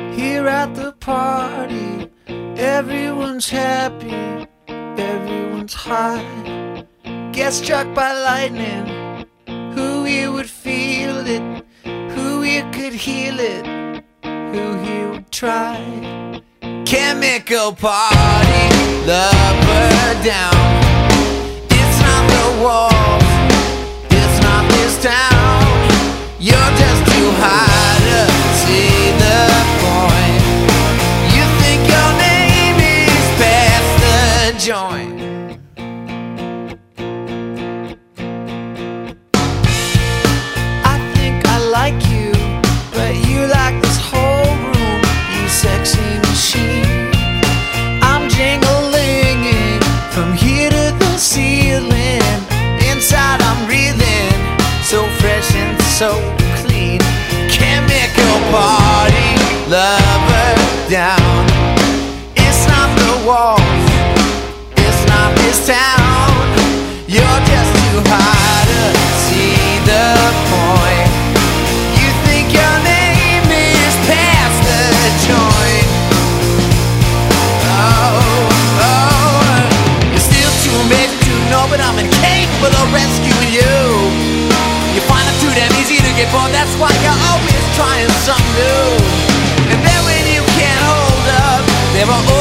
Here at the party, everyone's happy, everyone's high. Get struck by lightning, who here would feel it? Who here could heal it? Who here would try? Chemical party, lover down. It's not the walls, it's not this town. You're just too high to see the point. You think your name is past the joint. I think I like you, but you like this whole room, you sexy machine. I'm jingling from here to the ceiling. Inside I'm breathing, so fresh and so clean. Chemical party, lover down. It's not the walls, it's not this town. You're just too high to see the point. You think your name is past the joint. You're still too amazing to know, but I'm incapable of rescuing you. You find it too damn easy to get bored, that's why you're always trying something new. And then when you can't hold up, there are